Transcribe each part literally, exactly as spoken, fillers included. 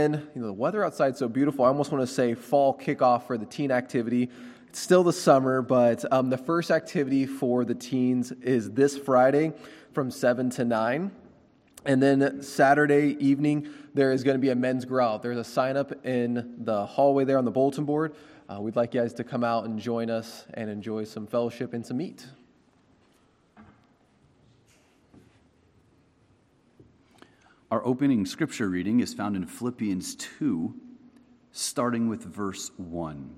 You know, the weather outside is so beautiful. I almost want to say fall kickoff for the teen activity. It's still the summer, but um, the first activity for the teens is this Friday from seven to nine. And then Saturday evening, there is going to be a men's growl. There's a sign up in the hallway there on the bulletin board. Uh, we'd like you guys to come out and join us and enjoy some fellowship and some meat. Our opening scripture reading is found in Philippians two, starting with verse one.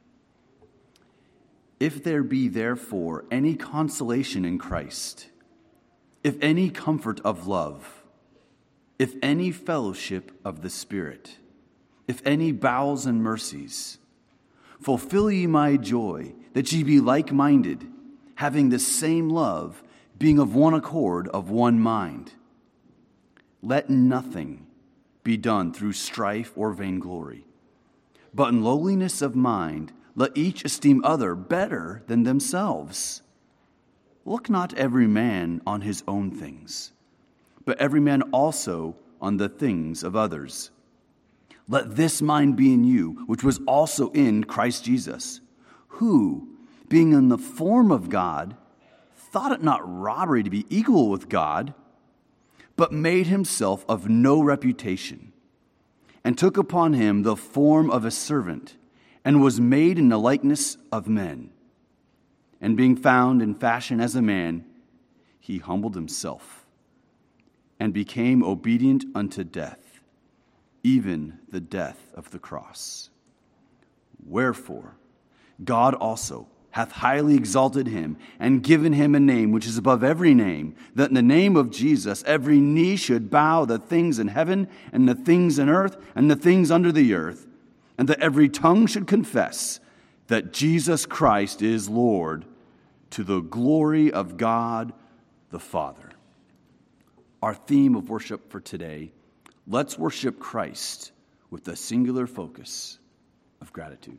If there be therefore any consolation in Christ, if any comfort of love, if any fellowship of the Spirit, if any bowels and mercies, fulfill ye my joy, that ye be like-minded, having the same love, being of one accord, of one mind. Let nothing be done through strife or vainglory, but in lowliness of mind, let each esteem other better than themselves. Look not every man on his own things, but every man also on the things of others. Let this mind be in you, which was also in Christ Jesus, who, being in the form of God, thought it not robbery to be equal with God, but made himself of no reputation, and took upon him the form of a servant, and was made in the likeness of men. And being found in fashion as a man, he humbled himself, and became obedient unto death, even the death of the cross. Wherefore, God also hath highly exalted him, and given him a name which is above every name, that in the name of Jesus every knee should bow, the things in heaven, and the things in earth, and the things under the earth, and that every tongue should confess that Jesus Christ is Lord, to the glory of God the Father. Our theme of worship for today, let's worship Christ with the singular focus of gratitude.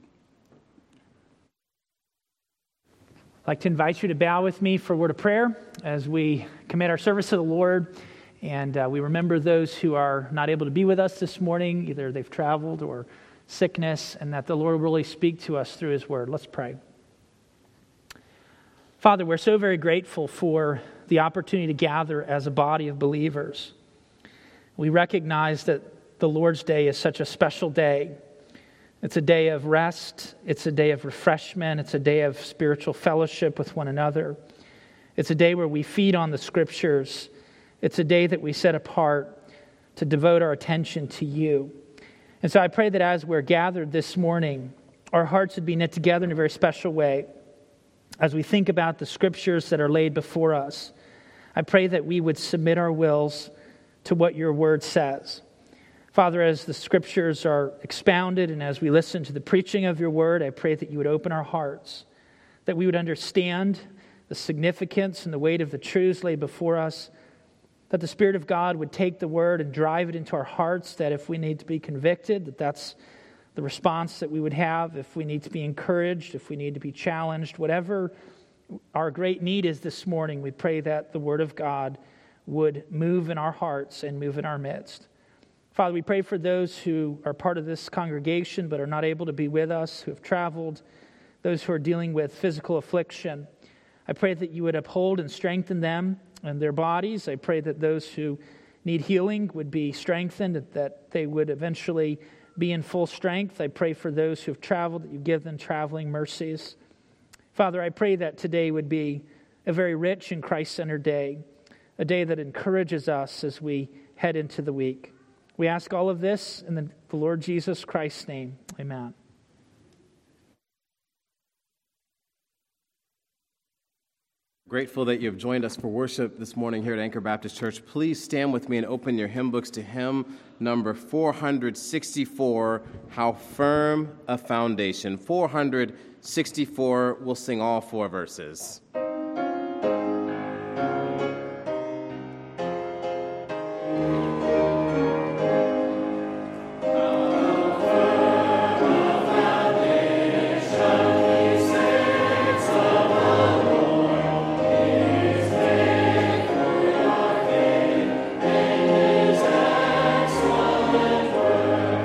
I'd like to invite you to bow with me for a word of prayer as we commit our service to the Lord, and uh, we remember those who are not able to be with us this morning, either they've traveled or sickness, and that the Lord will really speak to us through His Word. Let's pray. Father, we're so very grateful for the opportunity to gather as a body of believers. We recognize that the Lord's Day is such a special day. It's a day of rest. It's a day of refreshment. It's a day of spiritual fellowship with one another. It's a day where we feed on the Scriptures. It's a day that we set apart to devote our attention to you. And so I pray that as we're gathered this morning, our hearts would be knit together in a very special way. As we think about the Scriptures that are laid before us, I pray that we would submit our wills to what your Word says. Father, as the Scriptures are expounded and as we listen to the preaching of your Word, I pray that you would open our hearts, that we would understand the significance and the weight of the truths laid before us, that the Spirit of God would take the Word and drive it into our hearts, that if we need to be convicted, that that's the response that we would have. If we need to be encouraged, if we need to be challenged, whatever our great need is this morning, we pray that the Word of God would move in our hearts and move in our midst. Father, we pray for those who are part of this congregation but are not able to be with us, who have traveled, those who are dealing with physical affliction. I pray that you would uphold and strengthen them and their bodies. I pray that those who need healing would be strengthened, that they would eventually be in full strength. I pray for those who have traveled, that you give them traveling mercies. Father, I pray that today would be a very rich and Christ-centered day, a day that encourages us as we head into the week. We ask all of this in the Lord Jesus Christ's name. Amen. Grateful that you have joined us for worship this morning here at Anchor Baptist Church. Please stand with me and open your hymn books to hymn number four sixty-four, How Firm a Foundation. four sixty-four, we'll sing all four verses. Word.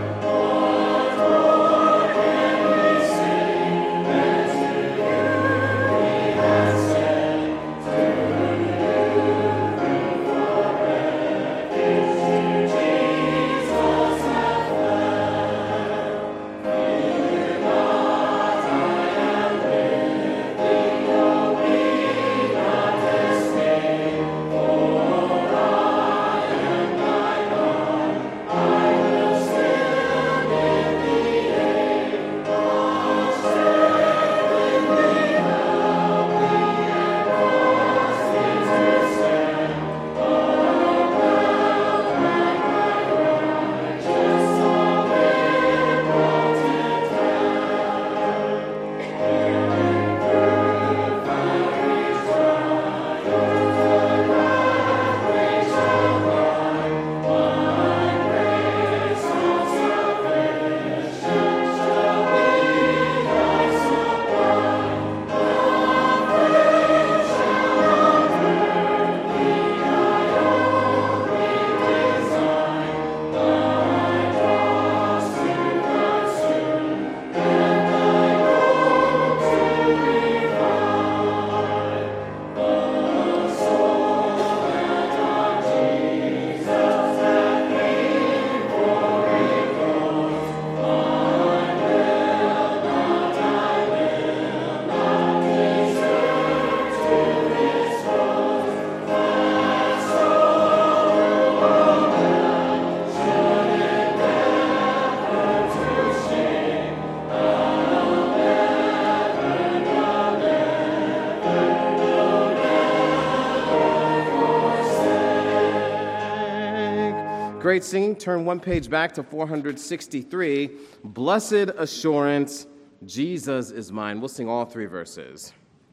great singing, turn one page back to four hundred sixty-three. Blessed Assurance, Jesus is mine. We'll sing all three verses.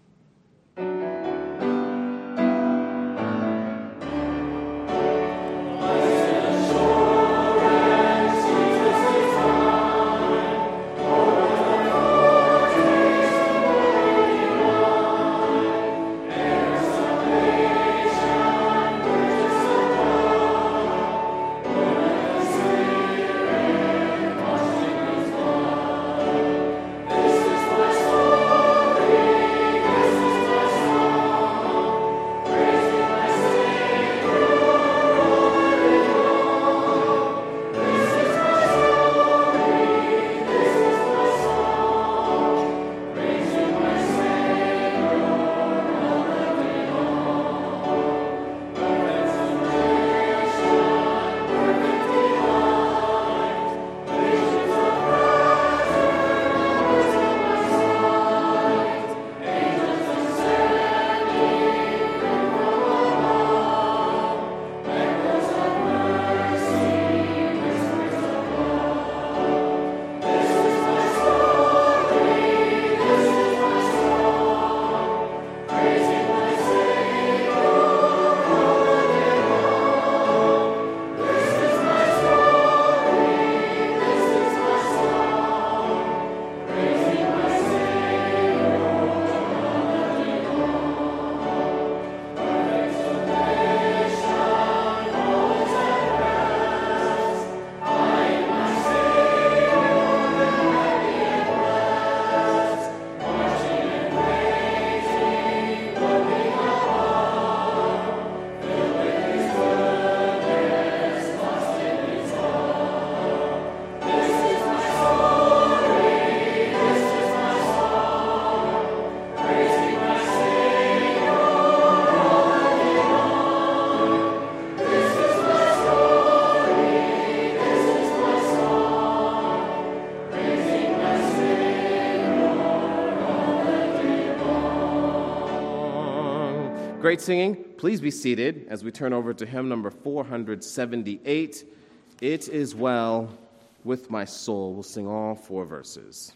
Great singing. Please be seated as we turn over to hymn number four hundred seventy-eight. It is well with my soul. We'll sing all four verses.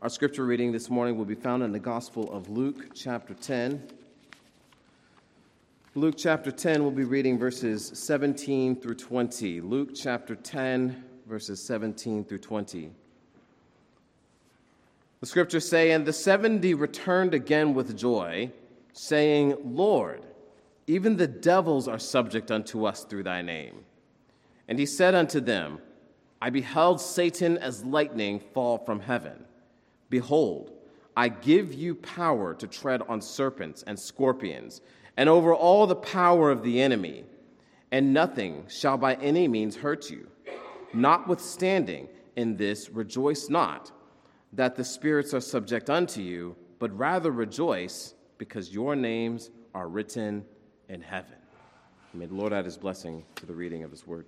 Our scripture reading this morning will be found in the Gospel of Luke, chapter ten. Luke chapter ten, we'll be reading verses seventeen through twenty. Luke chapter ten, verses seventeen through twenty. The scriptures say, "And the seventy returned again with joy, saying, Lord, even the devils are subject unto us through thy name. And he said unto them, I beheld Satan as lightning fall from heaven. Behold, I give you power to tread on serpents and scorpions, and over all the power of the enemy, and nothing shall by any means hurt you. Notwithstanding, in this rejoice not, that the spirits are subject unto you, but rather rejoice, because your names are written in heaven." May the Lord add his blessing to the reading of his word.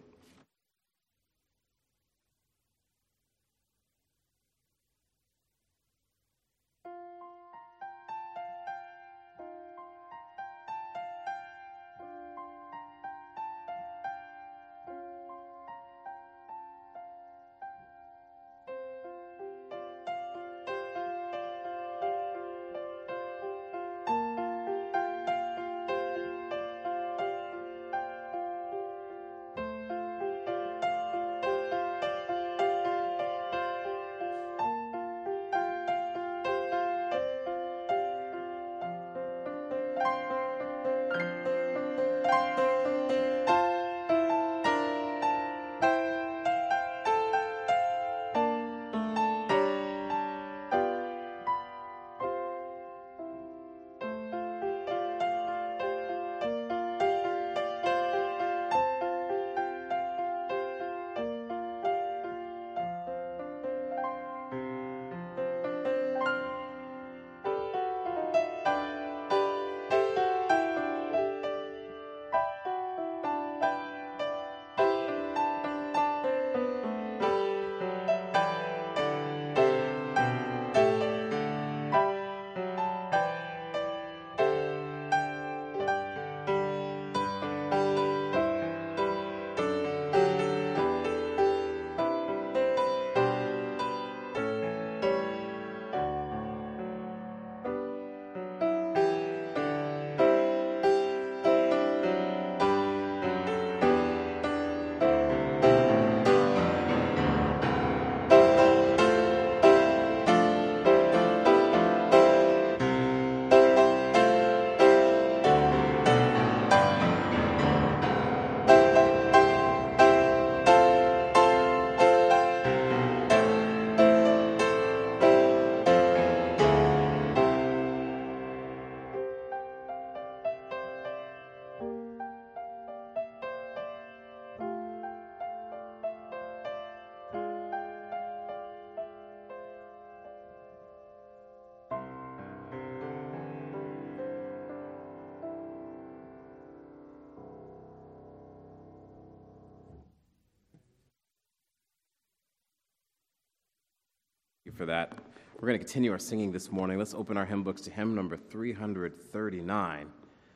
For that. We're going to continue our singing this morning. Let's open our hymn books to hymn number three thirty-nine.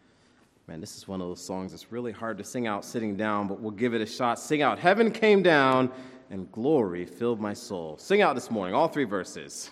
Man, this is one of those songs that's really hard to sing out sitting down, but we'll give it a shot. Sing out, "Heaven came down and glory filled my soul." Sing out this morning, all three verses.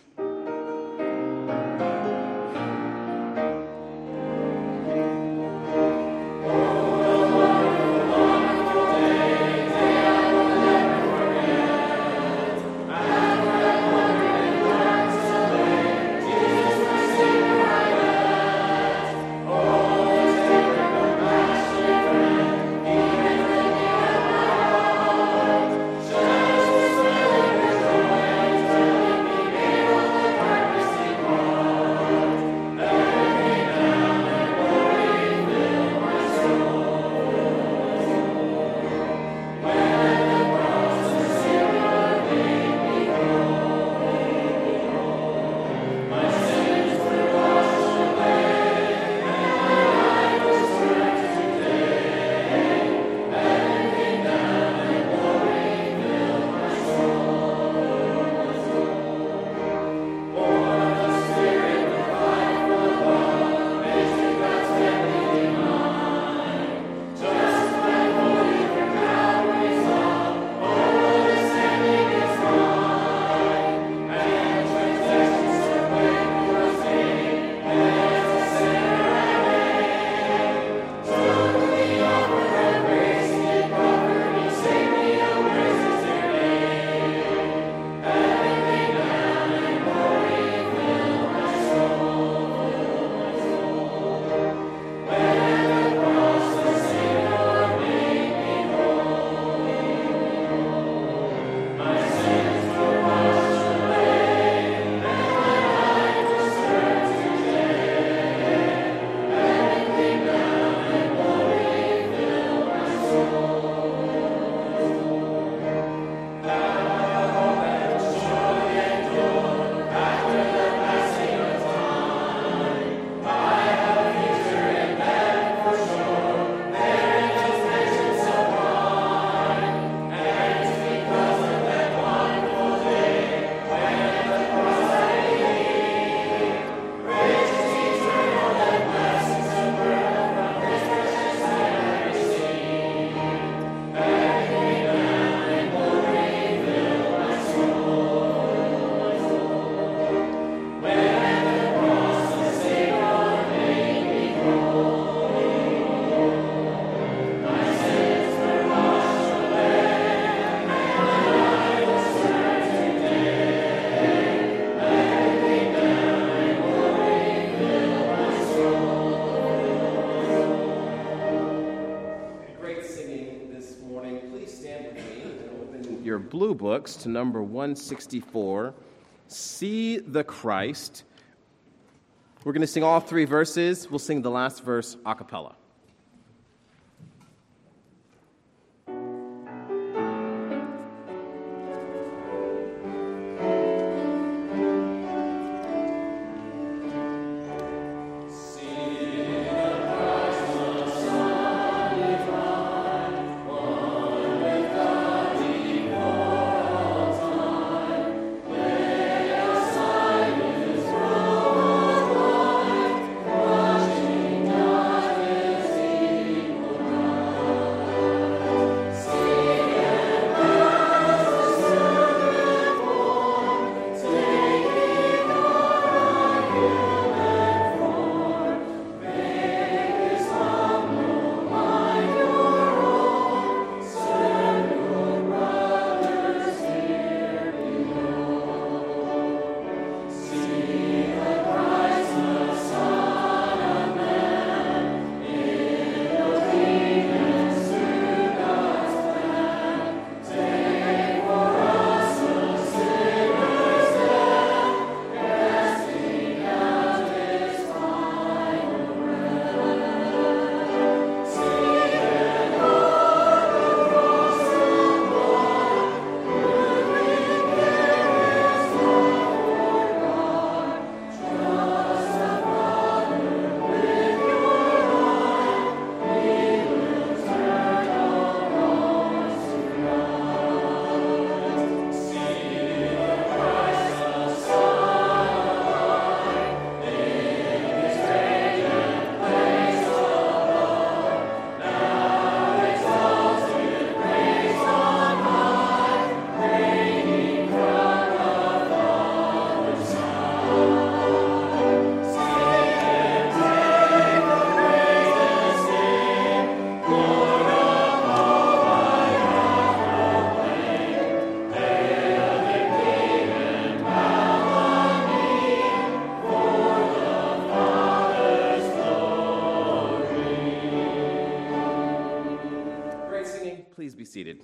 Thank you. your blue books to number one sixty-four, See the Christ. We're going to sing all three verses. We'll sing the last verse a cappella. Please be seated.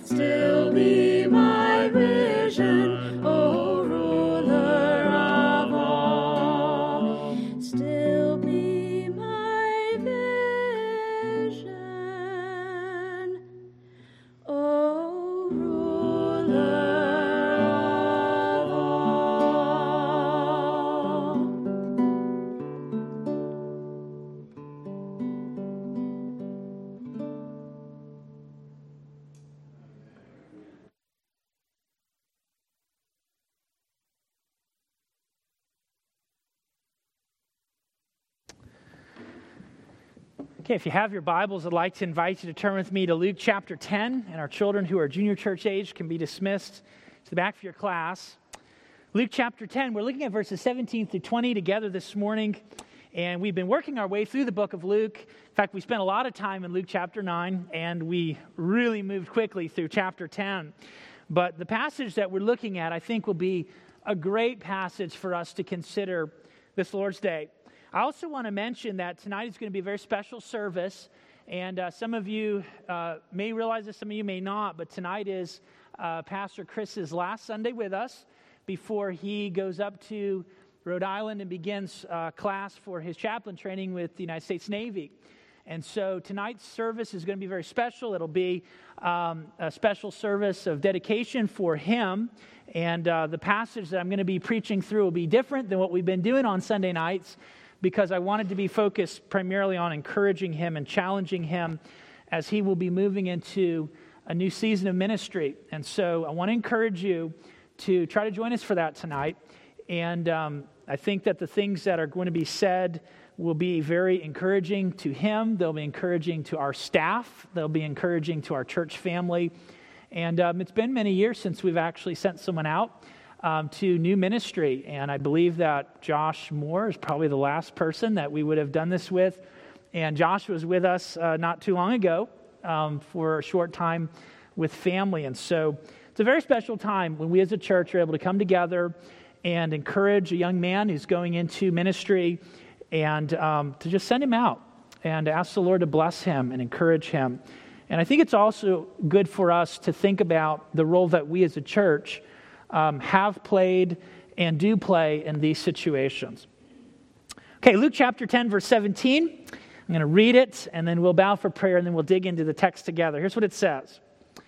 still be my vision, O ruler of all. Still be my vision, O ruler of all. Okay, if you have your Bibles, I'd like to invite you to turn with me to Luke chapter ten, and our children who are junior church age can be dismissed to the back of your class. Luke chapter ten, we're looking at verses seventeen through twenty together this morning, and we've been working our way through the book of Luke. In fact, we spent a lot of time in Luke chapter nine, and we really moved quickly through chapter ten. But the passage that we're looking at, I think, will be a great passage for us to consider this Lord's Day. I also want to mention that tonight is going to be a very special service, and uh, some of you uh, may realize this, some of you may not, but tonight is uh, Pastor Chris's last Sunday with us before he goes up to Rhode Island and begins uh, class for his chaplain training with the United States Navy. And so tonight's service is going to be very special. It'll be um, a special service of dedication for him, and uh, the passage that I'm going to be preaching through will be different than what we've been doing on Sunday nights, because I wanted to be focused primarily on encouraging him and challenging him as he will be moving into a new season of ministry. And so I want to encourage you to try to join us for that tonight. And um, I think that the things that are going to be said will be very encouraging to him. They'll be encouraging to our staff. They'll be encouraging to our church family. And um, it's been many years since we've actually sent someone out Um, to new ministry, and I believe that Josh Moore is probably the last person that we would have done this with, and Josh was with us uh, not too long ago um, for a short time with family, and so it's a very special time when we as a church are able to come together and encourage a young man who's going into ministry, and um, to just send him out and ask the Lord to bless him and encourage him. And I think it's also good for us to think about the role that we as a church Um, have played and do play in these situations. Okay, Luke chapter ten, verse seventeen. I'm going to read it, and then we'll bow for prayer, and then we'll dig into the text together. Here's what it says.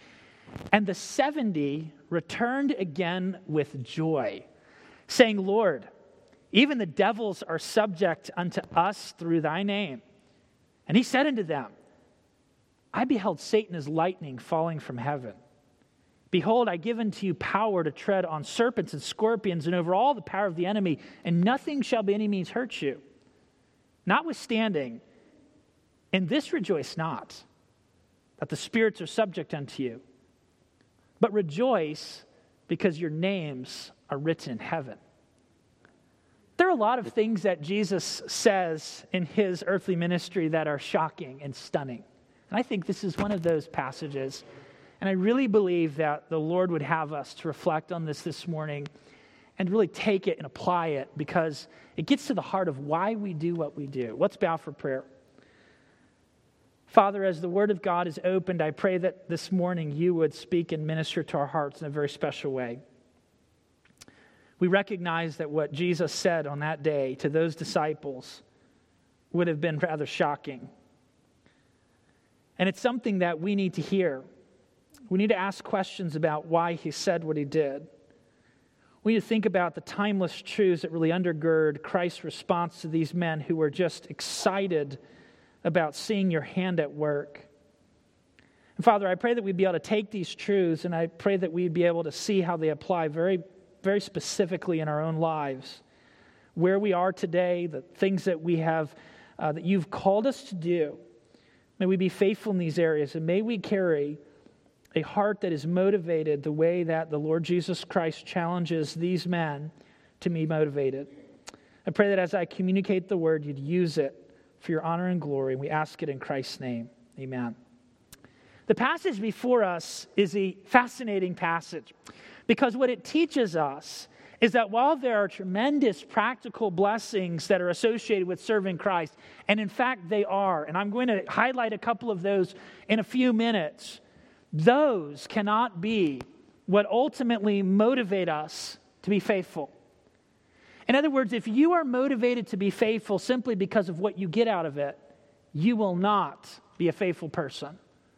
And the seventy returned again with joy, saying, Lord, even the devils are subject unto us through thy name. And he said unto them, I beheld Satan as lightning falling from heaven. Behold, I give unto you power to tread on serpents and scorpions and over all the power of the enemy, and nothing shall by any means hurt you. Notwithstanding, in this rejoice not, that the spirits are subject unto you, but rejoice because your names are written in heaven. There are a lot of things that Jesus says in his earthly ministry that are shocking and stunning. And I think this is one of those passages. And I really believe that the Lord would have us to reflect on this this morning and really take it and apply it, because it gets to the heart of why we do what we do. Let's bow for prayer. Father, as the Word of God is opened, I pray that this morning you would speak and minister to our hearts in a very special way. We recognize that what Jesus said on that day to those disciples would have been rather shocking. And it's something that we need to hear. We need to ask questions about why he said what he did. We need to think about the timeless truths that really undergird Christ's response to these men who were just excited about seeing your hand at work. And Father, I pray that we'd be able to take these truths, and I pray that we'd be able to see how they apply very, very specifically in our own lives. Where we are today, the things that we have, uh, that you've called us to do. May we be faithful in these areas, and may we carry a heart that is motivated the way that the Lord Jesus Christ challenges these men to be motivated. I pray that as I communicate the word, you'd use it for your honor and glory. And we ask it in Christ's name. Amen. The passage before us is a fascinating passage, because what it teaches us is that while there are tremendous practical blessings that are associated with serving Christ, and in fact they are, and I'm going to highlight a couple of those in a few minutes, those cannot be what ultimately motivate us to be faithful. In other words, if you are motivated to be faithful simply because of what you get out of it, you will not be a faithful person.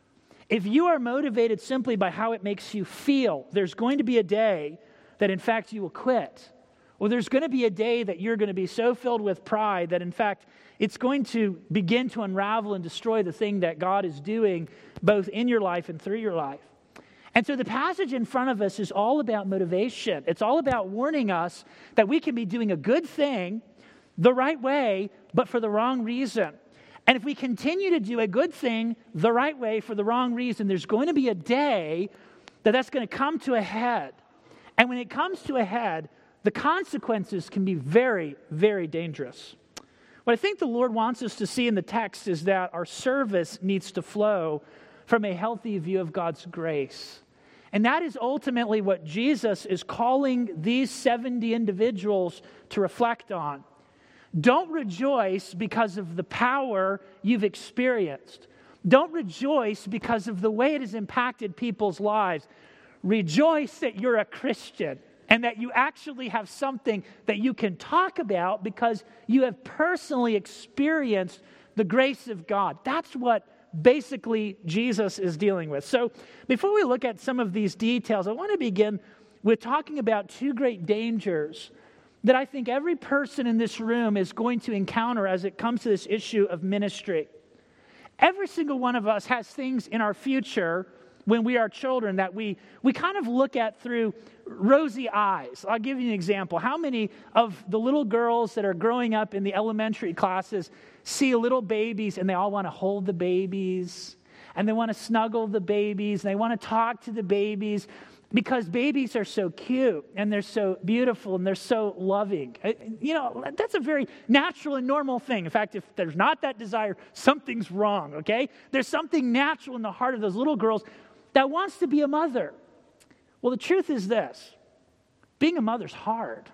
If you are motivated simply by how it makes you feel, there's going to be a day that in fact you will quit. Or there's going to be a day that you're going to be so filled with pride that in fact it's going to begin to unravel and destroy the thing that God is doing both in your life and through your life. And so the passage in front of us is all about motivation. It's all about warning us that we can be doing a good thing the right way, but for the wrong reason. And if we continue to do a good thing the right way for the wrong reason, there's going to be a day that that's going to come to a head. And when it comes to a head, the consequences can be very, very dangerous. What I think the Lord wants us to see in the text is that our service needs to flow from a healthy view of God's grace. And that is ultimately what Jesus is calling these seventy individuals to reflect on. Don't rejoice because of the power you've experienced. Don't rejoice because of the way it has impacted people's lives. Rejoice that you're a Christian and that you actually have something that you can talk about because you have personally experienced the grace of God. That's what basically Jesus is dealing with. So before we look at some of these details, I want to begin with talking about two great dangers that I think every person in this room is going to encounter as it comes to this issue of ministry. Every single one of us has things in our future when we are children that we, we kind of look at through rosy eyes. I'll give you an example. How many of the little girls that are growing up in the elementary classes see little babies and they all want to hold the babies and they want to snuggle the babies and they want to talk to the babies because babies are so cute and they're so beautiful and they're so loving. You know, that's a very natural and normal thing. In fact, if there's not that desire, something's wrong, okay? There's something natural in the heart of those little girls that wants to be a mother. Well, the truth is this. Being a mother's hard.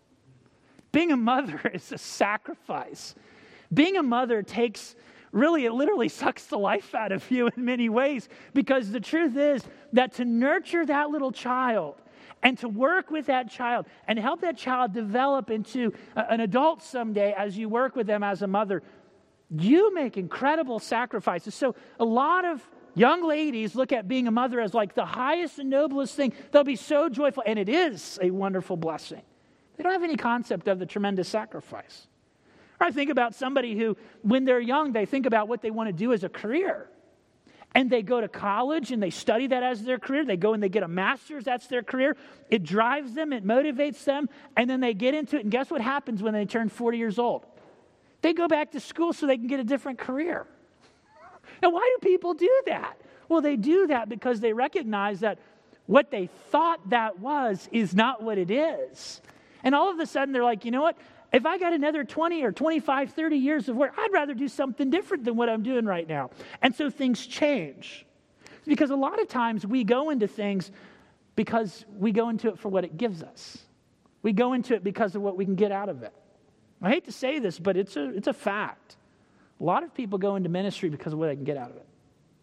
Being a mother is a sacrifice. Being a mother takes, really, it literally sucks the life out of you in many ways, because the truth is that to nurture that little child and to work with that child and help that child develop into an adult someday as you work with them as a mother, you make incredible sacrifices. So a lot of young ladies look at being a mother as like the highest and noblest thing. They'll be so joyful, and it is a wonderful blessing. They don't have any concept of the tremendous sacrifice. Or I think about somebody who, when they're young, they think about what they want to do as a career. And they go to college and they study that as their career. They go and they get a master's, that's their career. It drives them, it motivates them, and then they get into it. And guess what happens when they turn forty years old? They go back to school so they can get a different career. Now, why do people do that? Well, they do that because they recognize that what they thought that was is not what it is. And all of a sudden, they're like, you know what? If I got another twenty or twenty-five, thirty years of work, I'd rather do something different than what I'm doing right now. And so things change. Because a lot of times we go into things because we go into it for what it gives us. We go into it because of what we can get out of it. I hate to say this, but it's a, it's a fact. A lot of people go into ministry because of what they can get out of it.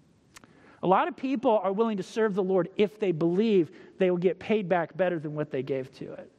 A lot of people are willing to serve the Lord if they believe they will get paid back better than what they gave to it.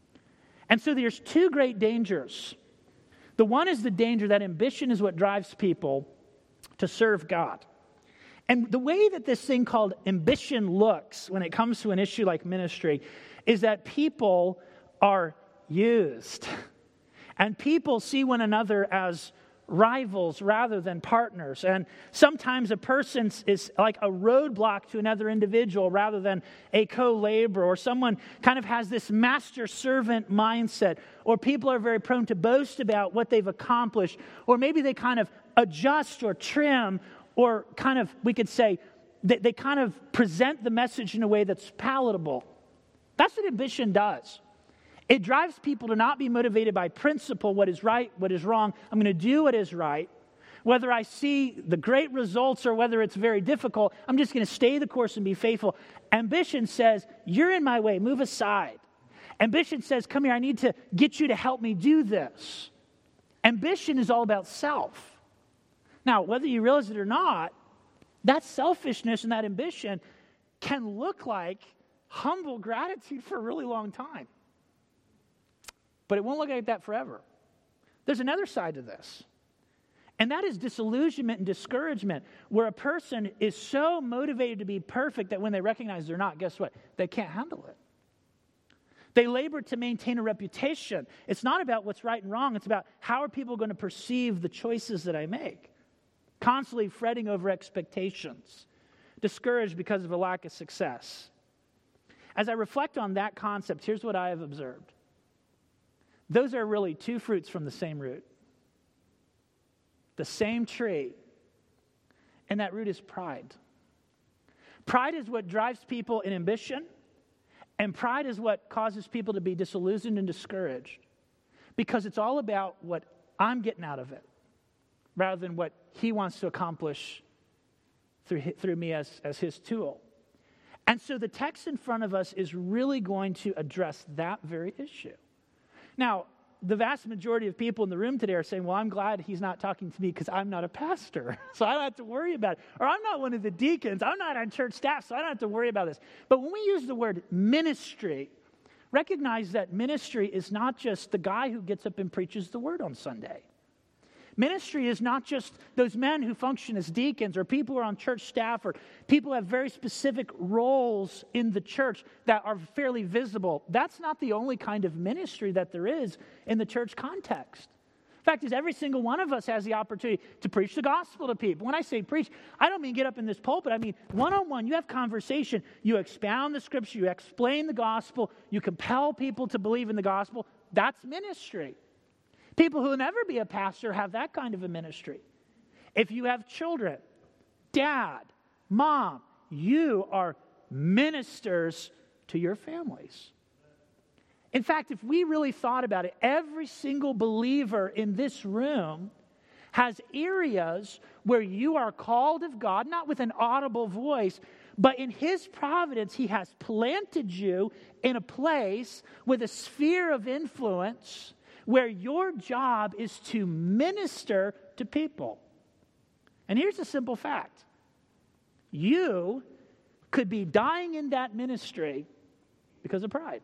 And so there's two great dangers. The one is the danger that ambition is what drives people to serve God. And the way that this thing called ambition looks when it comes to an issue like ministry is that people are used. And people see one another as rivals rather than partners. And sometimes a person is like a roadblock to another individual rather than a co-laborer, or someone kind of has this master-servant mindset, or people are very prone to boast about what they've accomplished, or maybe they kind of adjust or trim, or kind of, we could say, they, they kind of present the message in a way that's palatable. That's what ambition does. It drives people to not be motivated by principle, what is right, what is wrong. I'm going to do what is right. Whether I see the great results or whether it's very difficult, I'm just going to stay the course and be faithful. Ambition says, you're in my way, move aside. Ambition says, come here, I need to get you to help me do this. Ambition is all about self. Now, whether you realize it or not, that selfishness and that ambition can look like humble gratitude for a really long time. But it won't look like that forever. There's another side to this. And that is disillusionment and discouragement, where a person is so motivated to be perfect that when they recognize they're not, guess what? They can't handle it. They labor to maintain a reputation. It's not about what's right and wrong. It's about how are people going to perceive the choices that I make. Constantly fretting over expectations. Discouraged because of a lack of success. As I reflect on that concept, here's what I have observed. Those are really two fruits from the same root. The same tree. And that root is pride. Pride is what drives people in ambition. And pride is what causes people to be disillusioned and discouraged. Because it's all about what I'm getting out of it, rather than what he wants to accomplish through, through me as, as his tool. And so the text in front of us is really going to address that very issue. Now, the vast majority of people in the room today are saying, well, I'm glad he's not talking to me because I'm not a pastor, so I don't have to worry about it. Or I'm not one of the deacons. I'm not on church staff, so I don't have to worry about this. But when we use the word ministry, recognize that ministry is not just the guy who gets up and preaches the word on Sunday. Ministry is not just those men who function as deacons or people who are on church staff or people who have very specific roles in the church that are fairly visible. That's not the only kind of ministry that there is in the church context. The fact is, every single one of us has the opportunity to preach the gospel to people. When I say preach, I don't mean get up in this pulpit. I mean one-on-one. You have conversation. You expound the scripture. You explain the gospel. You compel people to believe in the gospel. That's ministry. People who will never be a pastor have that kind of a ministry. If you have children, dad, mom, you are ministers to your families. In fact, if we really thought about it, every single believer in this room has areas where you are called of God, not with an audible voice, but in his providence, he has planted you in a place with a sphere of influence where your job is to minister to people. And here's a simple fact. You could be dying in that ministry because of pride.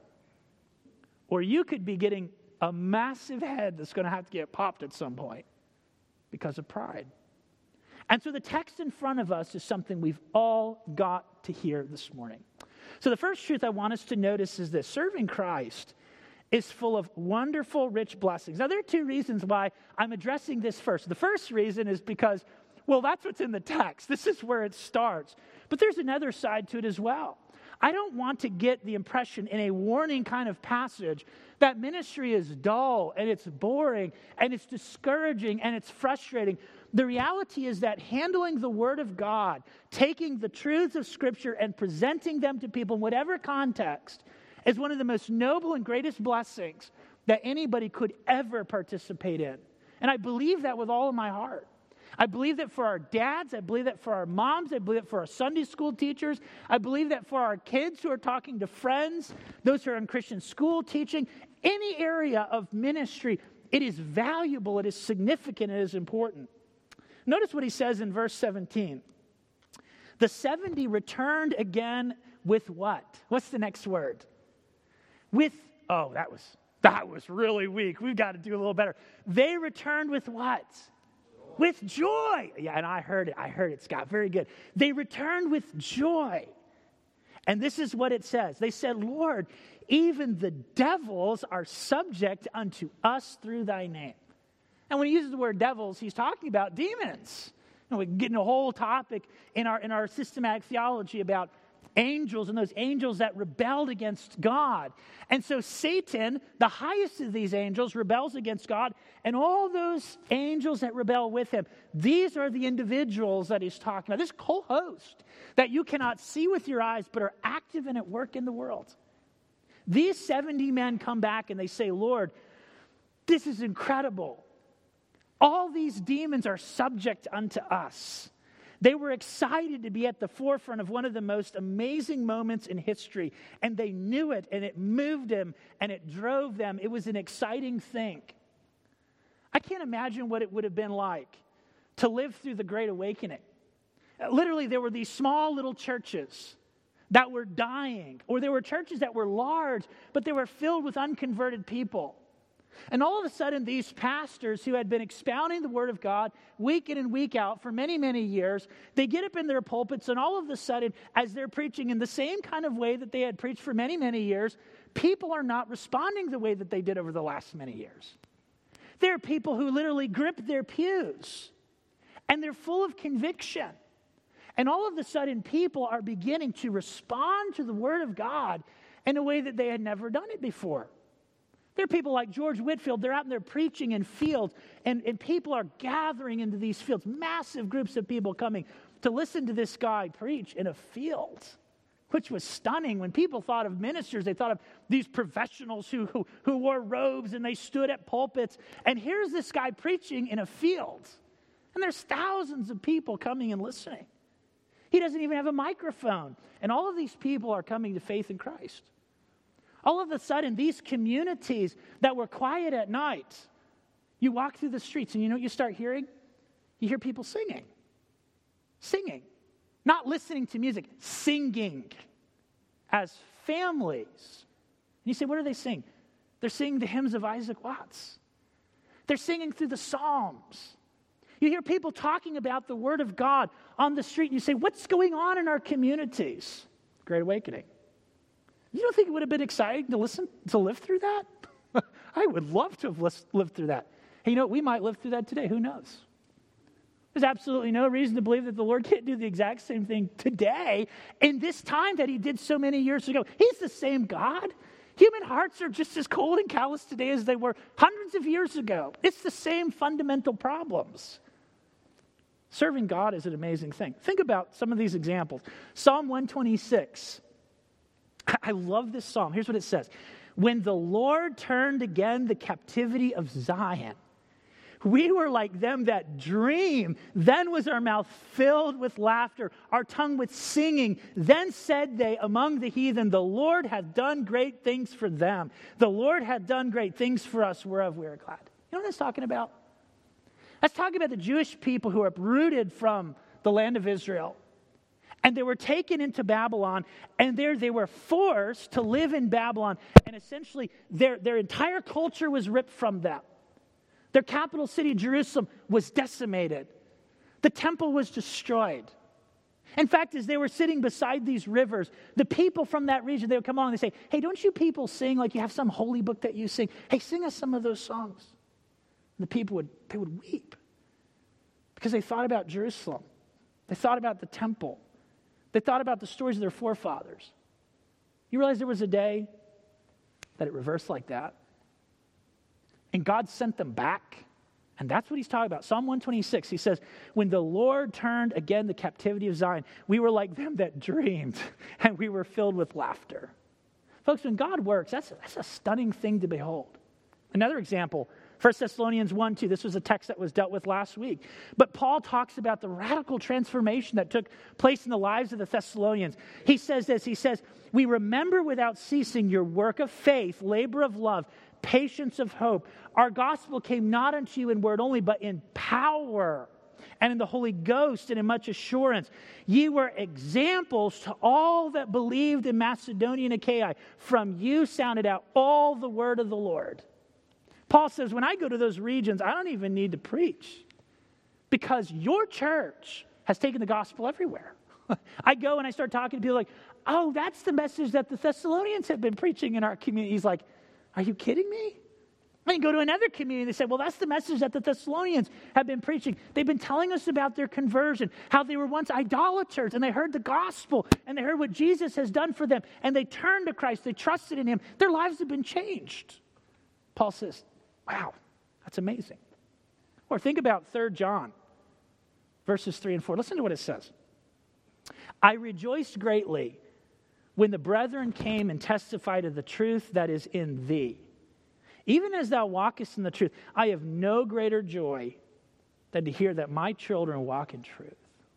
Or you could be getting a massive head that's going to have to get popped at some point because of pride. And so the text in front of us is something we've all got to hear this morning. So the first truth I want us to notice is this. Serving Christ is full of wonderful, rich blessings. Now, there are two reasons why I'm addressing this first. The first reason is because, well, that's what's in the text. This is where it starts. But there's another side to it as well. I don't want to get the impression in a warning kind of passage that ministry is dull and it's boring and it's discouraging and it's frustrating. The reality is that handling the Word of God, taking the truths of Scripture and presenting them to people in whatever context, is one of the most noble and greatest blessings that anybody could ever participate in. And I believe that with all of my heart. I believe that for our dads, I believe that for our moms, I believe that for our Sunday school teachers, I believe that for our kids who are talking to friends, those who are in Christian school teaching, any area of ministry, it is valuable, it is significant, it is important. Notice what he says in verse seventeen. The seventy returned again with what? What's the next word? With, oh, that was, that was really weak. We've got to do a little better. They returned with what? With joy. Yeah, and I heard it. I heard it, Scott. Very good. They returned with joy. And this is what it says. They said, Lord, even the devils are subject unto us through thy name. And when he uses the word devils, he's talking about demons. You know, we get into a whole topic in our in our systematic theology about angels and those angels that rebelled against God. And so Satan, the highest of these angels, rebels against God, and all those angels that rebel with him, these are the individuals that he's talking about. This whole host that you cannot see with your eyes but are active and at work in the world. These seventy men come back and they say, Lord, this is incredible. All these demons are subject unto us. They were excited to be at the forefront of one of the most amazing moments in history, and they knew it, and it moved them, and it drove them. It was an exciting thing. I can't imagine what it would have been like to live through the Great Awakening. literally, there were these small little churches that were dying, or there were churches that were large, but they were filled with unconverted people. And all of a sudden, these pastors who had been expounding the Word of God week in and week out for many, many years, they get up in their pulpits, and all of a sudden, as they're preaching in the same kind of way that they had preached for many, many years, people are not responding the way that they did over the last many years. There are people who literally grip their pews, and they're full of conviction. And all of a sudden, people are beginning to respond to the Word of God in a way that they had never done it before. There are people like George Whitefield, they're out in there preaching in fields, and, and people are gathering into these fields, massive groups of people coming to listen to this guy preach in a field, which was stunning. When people thought of ministers, they thought of these professionals who, who, who wore robes and they stood at pulpits. And here's this guy preaching in a field, and there's thousands of people coming and listening. He doesn't even have a microphone. And all of these people are coming to faith in Christ. All of a sudden, these communities that were quiet at night, you walk through the streets and you know what you start hearing? You hear people singing. Singing. Not listening to music, singing as families. And you say, what are they singing? They're singing the hymns of Isaac Watts. They're singing through the Psalms. You hear people talking about the Word of God on the street, and you say, what's going on in our communities? Great Awakening. You don't think it would have been exciting to listen, to live through that? I would love to have lived through that. Hey, you know, we might live through that today. Who knows? There's absolutely no reason to believe that the Lord can't do the exact same thing today in this time that he did so many years ago. He's the same God. Human hearts are just as cold and callous today as they were hundreds of years ago. It's the same fundamental problems. Serving God is an amazing thing. Think about some of these examples. Psalm one twenty-six. I love this psalm. Here's what it says. When the Lord turned again the captivity of Zion, we were like them that dream. Then was our mouth filled with laughter, our tongue with singing. Then said they among the heathen, the Lord hath done great things for them. The Lord hath done great things for us, whereof we are glad. You know what that's talking about? That's talking about the Jewish people who are uprooted from the land of Israel. And they were taken into Babylon, and there they were forced to live in Babylon. And essentially, their, their entire culture was ripped from them. Their capital city, Jerusalem, was decimated. The temple was destroyed. In fact, as they were sitting beside these rivers, the people from that region, they would come along and they say, hey, don't you people sing like you have some holy book that you sing? Hey, sing us some of those songs. And the people would, they would weep because they thought about Jerusalem. They thought about the temple. They thought about the stories of their forefathers. You realize there was a day that it reversed like that? And God sent them back. And that's what he's talking about. Psalm one twenty-six, he says, when the Lord turned again the captivity of Zion, we were like them that dreamed, and we were filled with laughter. Folks, when God works, that's, that's a stunning thing to behold. Another example, First Thessalonians one two, this was a text that was dealt with last week. But Paul talks about the radical transformation that took place in the lives of the Thessalonians. He says this, he says, we remember without ceasing your work of faith, labor of love, patience of hope. Our gospel came not unto you in word only, but in power and in the Holy Ghost and in much assurance. Ye were examples to all that believed in Macedonia and Achaia. From you sounded out all the word of the Lord. Paul says, when I go to those regions, I don't even need to preach because your church has taken the gospel everywhere. I go and I start talking to people like, oh, that's the message that the Thessalonians have been preaching in our community. He's like, are you kidding me? I can go to another community. They say, well, that's the message that the Thessalonians have been preaching. They've been telling us about their conversion, how they were once idolaters, and they heard the gospel, and they heard what Jesus has done for them, and they turned to Christ. They trusted in him. Their lives have been changed. Paul says, wow, that's amazing. Or think about Third John, verses three and four. Listen to what it says. I rejoiced greatly when the brethren came and testified of the truth that is in thee. Even as thou walkest in the truth, I have no greater joy than to hear that my children walk in truth.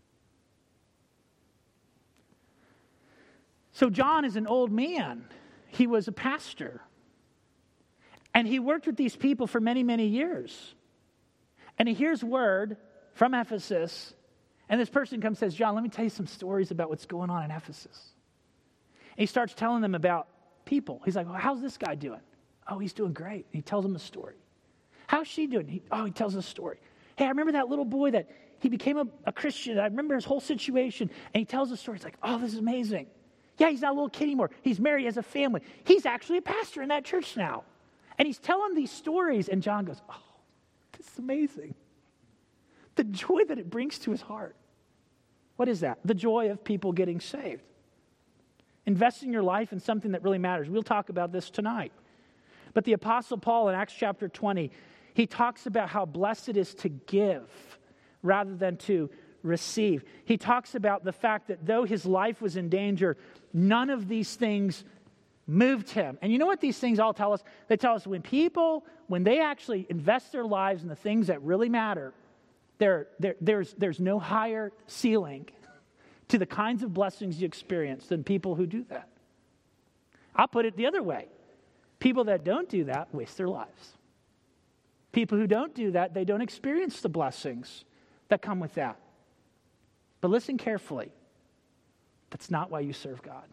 So John is an old man. He was a pastor. And he worked with these people for many, many years. And he hears word from Ephesus, And this person comes and says, John, let me tell you some stories about what's going on in Ephesus. And he starts telling them about people. He's like, well, how's this guy doing? Oh, he's doing great. And he tells them a story. How's she doing? He, oh, he tells a story. Hey, I remember that little boy that he became a, a Christian. I remember his whole situation. And he tells a story. It's like, oh, this is amazing. Yeah, he's not a little kid anymore. He's married, he has a family. He's actually a pastor in that church now. And he's telling these stories. And John goes, oh, this is amazing. The joy that it brings to his heart. What is that? The joy of people getting saved. Investing your life in something that really matters. We'll talk about this tonight. But the Apostle Paul in Acts chapter twenty, he talks about how blessed it is to give rather than to receive. He talks about the fact that though his life was in danger, none of these things moved him. And you know what these things all tell us? They tell us when people, when they actually invest their lives in the things that really matter, there, there, there's, there's no higher ceiling to the kinds of blessings you experience than people who do that. I'll put it the other way. People that don't do that waste their lives. People who don't do that, they don't experience the blessings that come with that. But listen carefully. That's not why you serve God.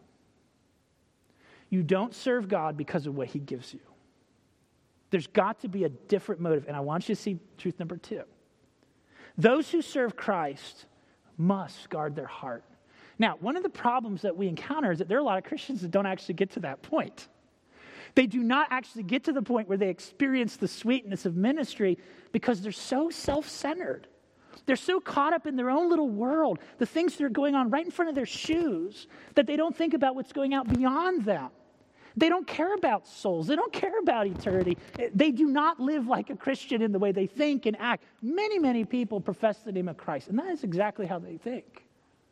You don't serve God because of what he gives you. There's got to be a different motive. And I want you to see truth number two. Those who serve Christ must guard their heart. Now, one of the problems that we encounter is that there are a lot of Christians that don't actually get to that point. They do not actually get to the point where they experience the sweetness of ministry because they're so self-centered. They're so caught up in their own little world, the things that are going on right in front of their shoes, that they don't think about what's going out beyond them. They don't care about souls. They don't care about eternity. They do not live like a Christian in the way they think and act. Many, many people profess the name of Christ, and that is exactly how they think.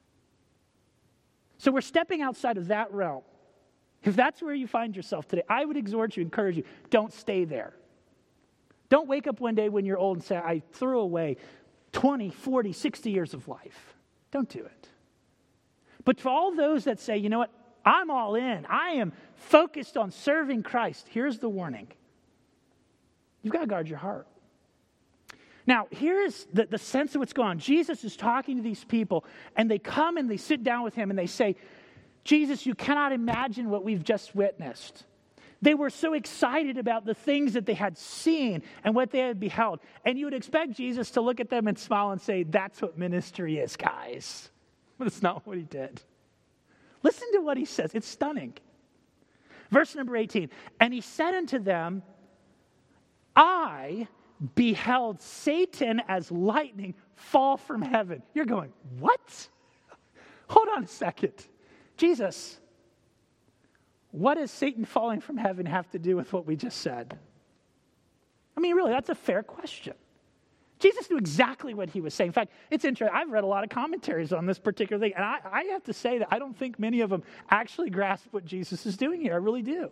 So we're stepping outside of that realm. If that's where you find yourself today, I would exhort you, encourage you, don't stay there. Don't wake up one day when you're old and say, I threw away twenty, forty, sixty years of life. Don't do it. But for all those that say, you know what, I'm all in. I am focused on serving Christ. Here's the warning. You've got to guard your heart. Now, here's the, the sense of what's going on. Jesus is talking to these people, and they come and they sit down with him, and they say, Jesus, you cannot imagine what we've just witnessed. They were so excited about the things that they had seen and what they had beheld. And you would expect Jesus to look at them and smile and say, that's what ministry is, guys. But it's not what he did. Listen to what he says. It's stunning. Verse number eighteen. And he said unto them, I beheld Satan as lightning fall from heaven. You're going, what? Hold on a second. Jesus, what does Satan falling from heaven have to do with what we just said? I mean, really, that's a fair question. Jesus knew exactly what he was saying. In fact, it's interesting. I've read a lot of commentaries on this particular thing, and I, I have to say that I don't think many of them actually grasp what Jesus is doing here. I really do.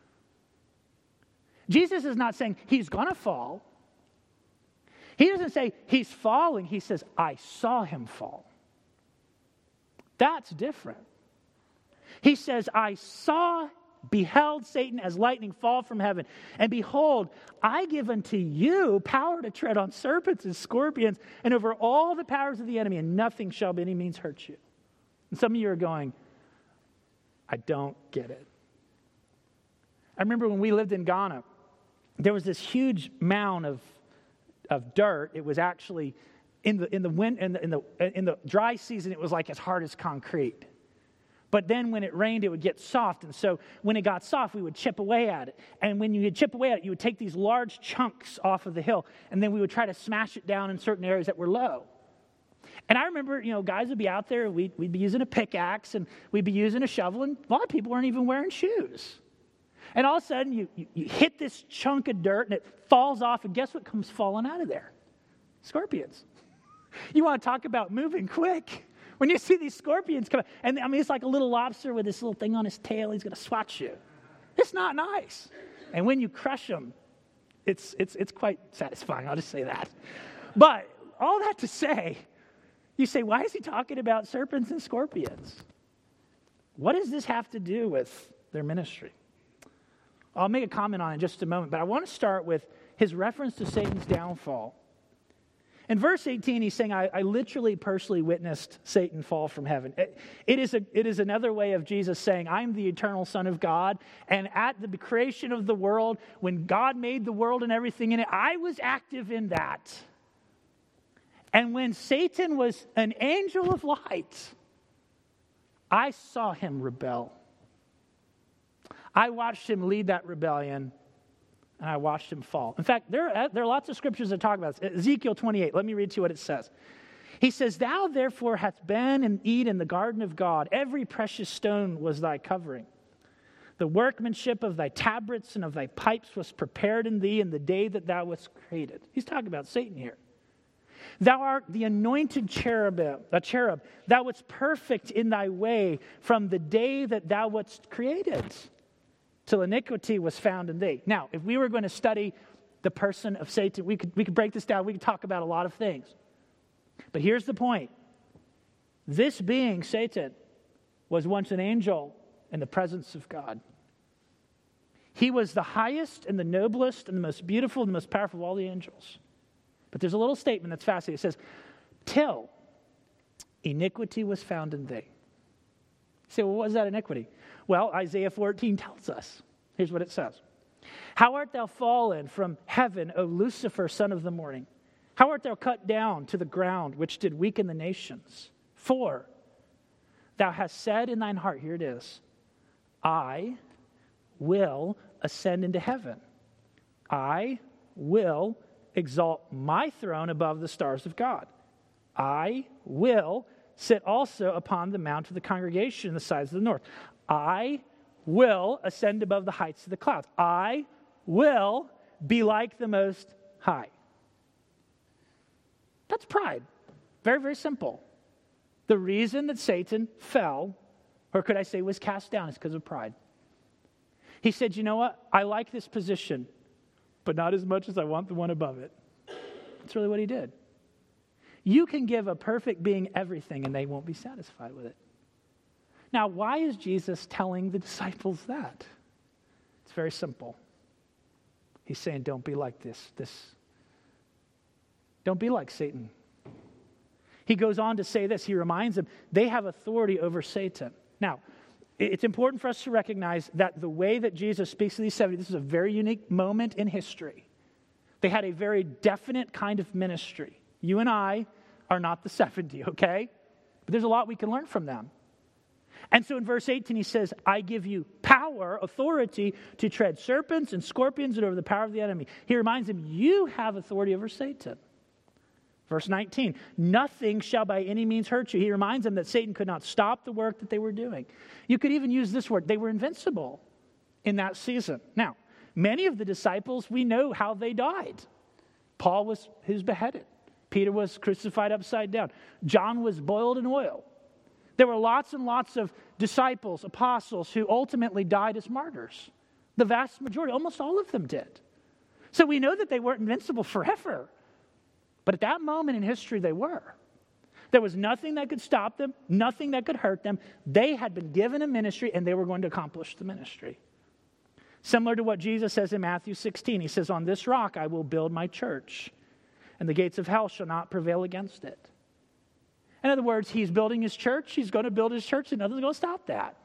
Jesus is not saying he's going to fall. He doesn't say he's falling. He says, I saw him fall. That's different. He says, I saw, beheld Satan as lightning fall from heaven. And behold, I give unto you power to tread on serpents and scorpions and over all the powers of the enemy, and nothing shall by any means hurt you. And some of you are going, I don't get it. I remember when we lived in Ghana, there was this huge mound of, of dirt. It was actually, in the, in, the wind, in, the, in, the, in the dry season, it was like as hard as concrete. But then when it rained, it would get soft. And so when it got soft, we would chip away at it. And when you would chip away at it, you would take these large chunks off of the hill, and then we would try to smash it down in certain areas that were low. And I remember, you know, guys would be out there, we'd, we'd be using a pickaxe, and we'd be using a shovel, and a lot of people weren't even wearing shoes. And all of a sudden, you, you, you hit this chunk of dirt, and it falls off, and guess what comes falling out of there? Scorpions. You want to talk about moving quick. When you see these scorpions come, and I mean, it's like a little lobster with this little thing on his tail. He's going to swat you. It's not nice. And when you crush them, it's it's it's quite satisfying. I'll just say that. But all that to say, you say, why is he talking about serpents and scorpions? What does this have to do with their ministry? I'll make a comment on it in just a moment, but I want to start with his reference to Satan's downfall. In verse eighteen, he's saying, I, I literally personally witnessed Satan fall from heaven. It, it, is a, it is another way of Jesus saying, I'm the eternal Son of God, and at the creation of the world, when God made the world and everything in it, I was active in that. And when Satan was an angel of light, I saw him rebel. I watched him lead that rebellion, and I watched him fall. In fact, there are, there are lots of scriptures that talk about this. Ezekiel twenty-eight, let me read to you what it says. He says, Thou therefore hast been in Eden in the garden of God. Every precious stone was thy covering. The workmanship of thy tabrets and of thy pipes was prepared in thee in the day that thou wast created. He's talking about Satan here. Thou art the anointed cherubim, a cherub. Thou wast perfect in thy way from the day that thou wast created, till iniquity was found in thee. Now, if we were going to study the person of Satan, we could, we could break this down. We could talk about a lot of things. But here's the point. This being, Satan, was once an angel in the presence of God. He was the highest and the noblest and the most beautiful and the most powerful of all the angels. But there's a little statement that's fascinating. It says, till iniquity was found in thee. You say, well, what is that iniquity? Well, Isaiah fourteen tells us. Here's what it says. How art thou fallen from heaven, O Lucifer, son of the morning? How art thou cut down to the ground, which did weaken the nations? For thou hast said in thine heart, here it is, I will ascend into heaven. I will exalt my throne above the stars of God. I will sit also upon the mount of the congregation in the sides of the north. I will ascend above the heights of the clouds. I will be like the Most High. That's pride. Very, very simple. The reason that Satan fell, or could I say was cast down, is because of pride. He said, you know what? I like this position, but not as much as I want the one above it. That's really what he did. You can give a perfect being everything and they won't be satisfied with it. Now, why is Jesus telling the disciples that? It's very simple. He's saying, don't be like this. This. Don't be like Satan. He goes on to say this. He reminds them, they have authority over Satan. Now, it's important for us to recognize that the way that Jesus speaks to these seventy, this is a very unique moment in history. They had a very definite kind of ministry. You and I are not the seventy, okay? But there's a lot we can learn from them. And so in verse eighteen, he says, I give you power, authority to tread serpents and scorpions and over the power of the enemy. He reminds them, you have authority over Satan. Verse nineteen, nothing shall by any means hurt you. He reminds them that Satan could not stop the work that they were doing. You could even use this word, they were invincible in that season. Now, many of the disciples, we know how they died. Paul was, he was beheaded. Peter was crucified upside down. John was boiled in oil. There were lots and lots of disciples, apostles, who ultimately died as martyrs. The vast majority, almost all of them did. So we know that they weren't invincible forever. But at that moment in history, they were. There was nothing that could stop them, nothing that could hurt them. They had been given a ministry, and they were going to accomplish the ministry. Similar to what Jesus says in Matthew sixteen. He says, on this rock I will build my church, and the gates of hell shall not prevail against it. In other words, he's building his church. He's going to build his church, and nothing's going to stop that.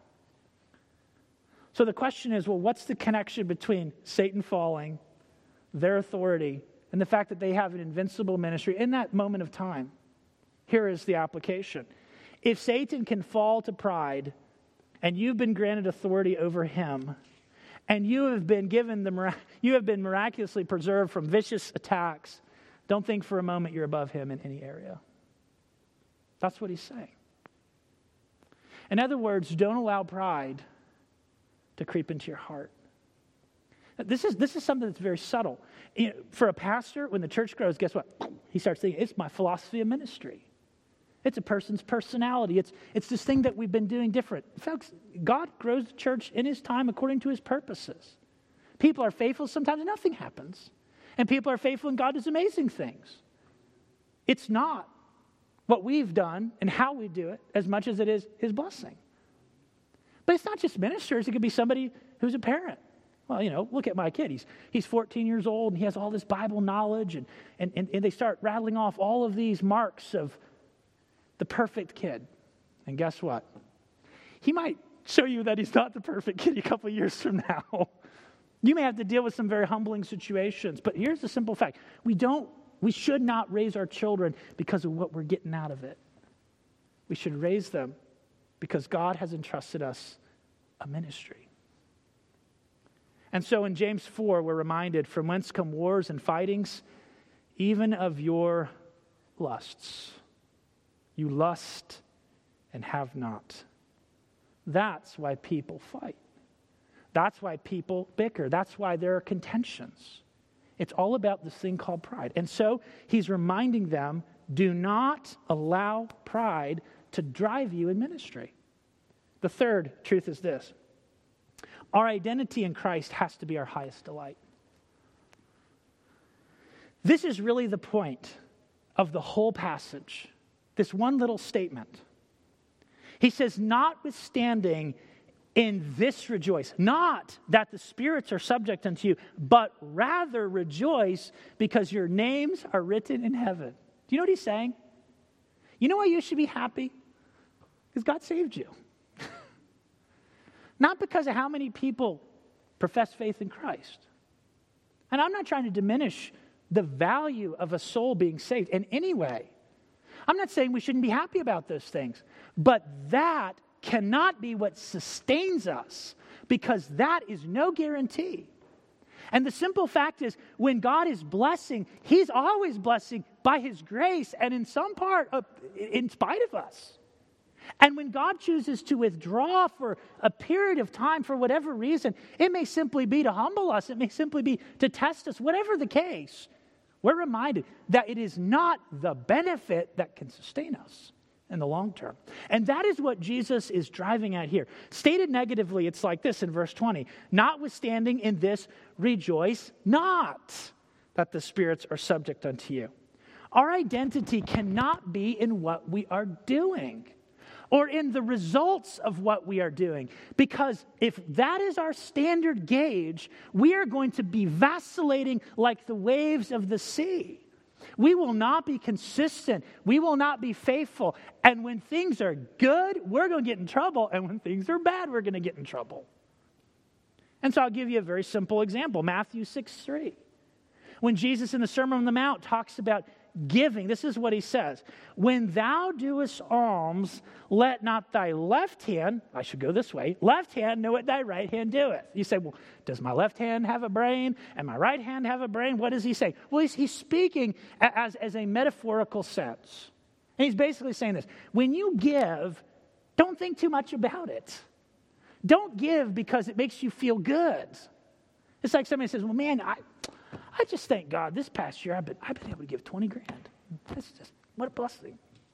So the question is, well, what's the connection between Satan falling, their authority, and the fact that they have an invincible ministry in that moment of time? Here is the application. If Satan can fall to pride, and you've been granted authority over him, and you have been given the you have been miraculously preserved from vicious attacks, don't think for a moment you're above him in any area. That's what he's saying. In other words, don't allow pride to creep into your heart. This is this is something that's very subtle. You know, for a pastor, when the church grows, guess what? He starts thinking, it's my philosophy of ministry. It's a person's personality. It's, it's this thing that we've been doing different. Folks, God grows the church in his time according to his purposes. People are faithful. Sometimes nothing happens. And people are faithful and God does amazing things. It's not what we've done and how we do it as much as it is his blessing. But it's not just ministers. It could be somebody who's a parent Well, you know, look at my kid. He's, he's fourteen years old, and he has all this Bible knowledge, and, and, and, and they start rattling off all of these marks of the perfect kid. And guess what? He might show you that he's not the perfect kid a couple years from now. You may have to deal with some very humbling situations, but here's the simple fact. We don't, we should not raise our children because of what we're getting out of it. We should raise them because God has entrusted us a ministry. And so in James four, we're reminded, from whence come wars and fightings, even of your lusts. You lust and have not. That's why people fight. That's why people bicker. That's why there are contentions. It's all about this thing called pride. And so he's reminding them, do not allow pride to drive you in ministry. The third truth is this. Our identity in Christ has to be our highest delight. This is really the point of the whole passage. This one little statement. He says, notwithstanding in this rejoice, not that the spirits are subject unto you, but rather rejoice because your names are written in heaven. Do you know what he's saying? You know why you should be happy? Because God saved you. Not because of how many people profess faith in Christ. And I'm not trying to diminish the value of a soul being saved in any way. I'm not saying we shouldn't be happy about those things. But that cannot be what sustains us, because that is no guarantee. And the simple fact is, when God is blessing, he's always blessing by his grace and in some part, uh, in spite of us. And when God chooses to withdraw for a period of time for whatever reason, it may simply be to humble us. It may simply be to test us. Whatever the case, we're reminded that it is not the benefit that can sustain us in the long term. And that is what Jesus is driving at here. Stated negatively, it's like this in verse twenty. Notwithstanding in this, rejoice not that the spirits are subject unto you. Our identity cannot be in what we are doing, or in the results of what we are doing. Because if that is our standard gauge, we are going to be vacillating like the waves of the sea. We will not be consistent. We will not be faithful. And when things are good, we're going to get in trouble. And when things are bad, we're going to get in trouble. And so I'll give you a very simple example. Matthew six three. When Jesus in the Sermon on the Mount talks about giving, this is what he says. When thou doest alms, let not thy left hand, I should go this way, left hand know what thy right hand doeth. You say, well, does my left hand have a brain and my right hand have a brain? What does he say? Well, he's, he's speaking as, as a metaphorical sense. And he's basically saying this. When you give, don't think too much about it. Don't give because it makes you feel good. It's like somebody says, well, man, I... I just thank God this past year I've been, I've been able to give twenty grand. That's just, what a blessing.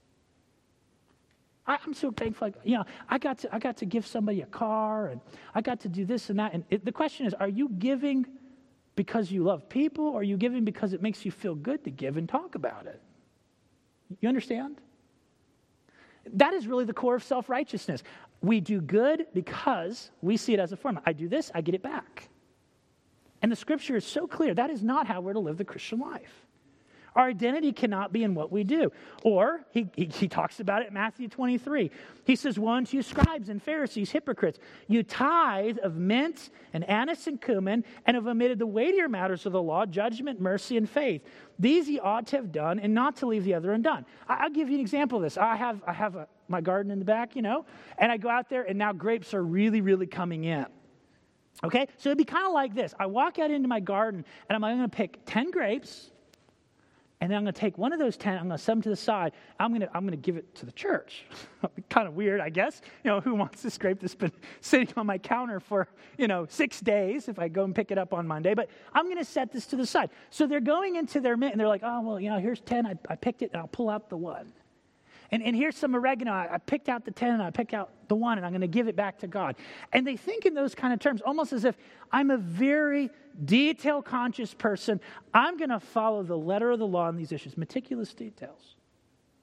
I, I'm so thankful. Like, you know, I got to I got to give somebody a car, and I got to do this and that. And it, the question is, are you giving because you love people, or are you giving because it makes you feel good to give and talk about it? You understand? That is really the core of self-righteousness. We do good because we see it as a formula. I do this, I get it back. And the scripture is so clear. That is not how we're to live the Christian life. Our identity cannot be in what we do. Or, he, he, he talks about it in Matthew twenty-three. He says, woe unto you scribes and Pharisees, hypocrites. You tithe of mint and anise and cumin, and have omitted the weightier matters of the law, judgment, mercy, and faith. These ye ought to have done, and not to leave the other undone. I, I'll give you an example of this. I have, I have a, my garden in the back, you know, and I go out there, and now grapes are really, really coming in. Okay, so it'd be kind of like this. I walk out into my garden, and I'm going to pick ten grapes, and then I'm going to take one of those ten, I'm going to set them to the side, I'm going to I'm going to give it to the church. Kind of weird, I guess. You know, who wants this grape that's been sitting on my counter for, you know, six days if I go and pick it up on Monday? But I'm going to set this to the side. So they're going into their mint, and they're like, oh, well, you know, here's ten. I, I picked it, and I'll pull out the one. And, and here's some oregano. I, I picked out the ten, and I picked out the one, and I'm going to give it back to God. And they think in those kind of terms, almost as if I'm a very detail-conscious person. I'm going to follow the letter of the law on these issues, meticulous details.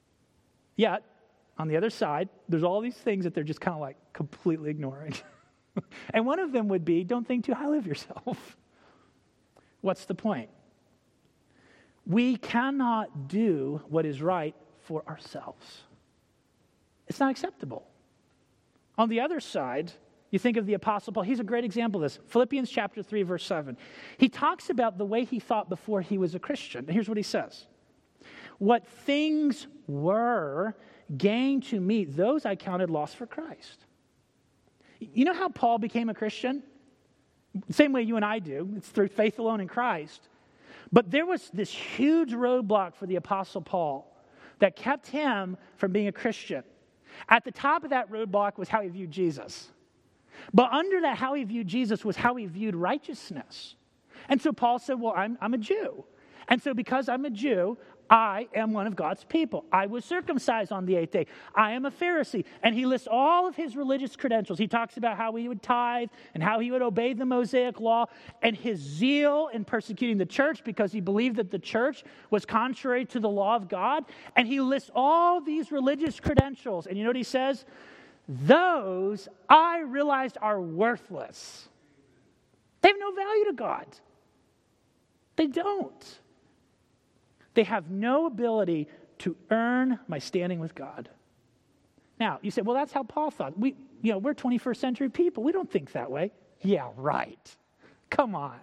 Yet, on the other side, there's all these things that they're just kind of like completely ignoring. And one of them would be, don't think too highly of yourself. What's the point? We cannot do what is right for ourselves. It's not acceptable. On the other side, you think of the Apostle Paul. He's a great example of this. Philippians chapter three, verse seven. He talks about the way he thought before he was a Christian. And here's what he says. What things were gain to me, those I counted loss for Christ. You know how Paul became a Christian? Same way you and I do. It's through faith alone in Christ. But there was this huge roadblock for the Apostle Paul that kept him from being a Christian. At the top of that roadblock was how he viewed Jesus. But under that, how he viewed Jesus was how he viewed righteousness. And so Paul said, well, I'm, I'm a Jew. And so because I'm a Jew, I am one of God's people. I was circumcised on the eighth day. I am a Pharisee. And he lists all of his religious credentials. He talks about how he would tithe and how he would obey the Mosaic law and his zeal in persecuting the church because he believed that the church was contrary to the law of God. And he lists all these religious credentials. And you know what he says? Those I realized are worthless. They have no value to God. They don't. They have no ability to earn my standing with God. Now, you say, well, that's how Paul thought. We, you know, we're twenty-first century people. We don't think that way. Yeah, right. Come on.